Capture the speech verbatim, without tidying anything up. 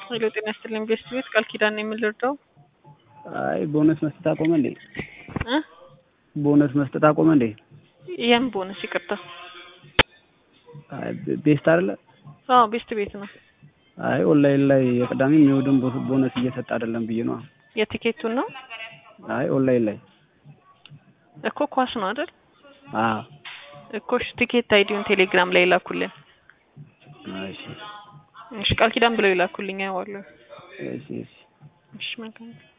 ሄሎ ጤና ይስጥልኝ ቤስት ቤት ቃል ኪዳን ነው የምልርዳው። አይ ቦነስ መስጠት አቆመ እንዴ? እ ቦነስ መስጠት አቆመ እንዴ? የም ቦነስ ይቅርታ። አይ ቤስት አይደለ? አዎ ቤስት ቤት ነው። አይ ኦንላይን ላይ የቅዳሜ የሚወድም ቦነስ እየሰጠ አይደለም ብዬ ነው። የቲኬቱን ነው? አይ ኦንላይን ላይ እኮ ኳስ ነው አይደል? አዎ እኮ ቲኬት አይዲውን ቴሌግራም ላይ ላኩልን። እሺ እሺ ቃል ኪዳን ብለው ይላኩልኝ አይዋለሁ። እሺ እሺ እሺ መልካም